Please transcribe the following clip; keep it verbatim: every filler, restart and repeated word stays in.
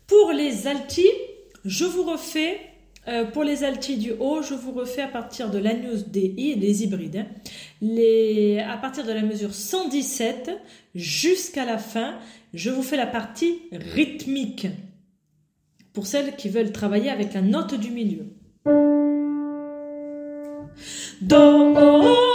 Pour les altis, je vous refais, euh, pour les altis du haut, je vous refais à partir de l'Agnus Dei, les hybrides, hein, les, à partir de la mesure cent dix-sept jusqu'à la fin, je vous fais la partie rythmique pour celles qui veulent travailler avec la note du milieu. Do,